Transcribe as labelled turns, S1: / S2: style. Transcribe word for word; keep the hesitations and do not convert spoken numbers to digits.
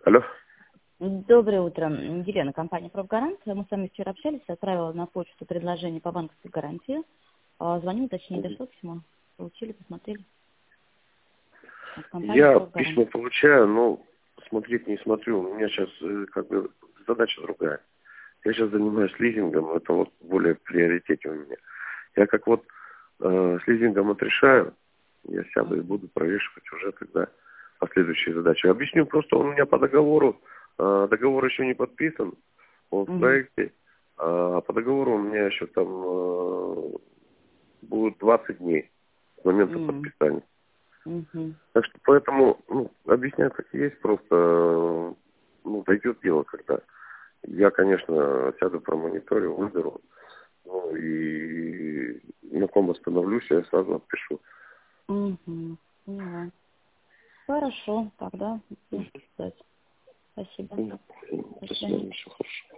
S1: Алло.
S2: Доброе утро. Елена, компания «Профгарант». Мы с вами вчера общались, я отправила на почту предложение по банковской гарантии. А, Звоню, точнее, дошло письмо. Получили, посмотрели. От компании
S1: Я
S2: «Профгарант».
S1: письма получаю, но смотреть не смотрю. У меня сейчас как бы задача другая. Я сейчас занимаюсь лизингом, это вот более в приоритете у меня. Я как вот э, с лизингом отрешаю, я сяду и буду провешивать уже тогда последующие задачи. Объясню, просто он у меня по договору, э, договор еще не подписан, он в
S2: Угу.
S1: проекте, а по договору у меня еще там э, будет двадцать дней с момента
S2: Угу.
S1: подписания.
S2: Угу.
S1: Так что поэтому, ну, объяснять как есть, просто, э, ну, дойдет дело когда. Я, конечно, сяду, промониторю, выберу, ну, и на ком остановлюсь, я сразу отпишу.
S2: Угу. Поняла. Хорошо, тогда будем ждать. Спасибо.
S1: Ну,
S2: До
S1: до
S2: свидания.
S1: свидания, все хорошо.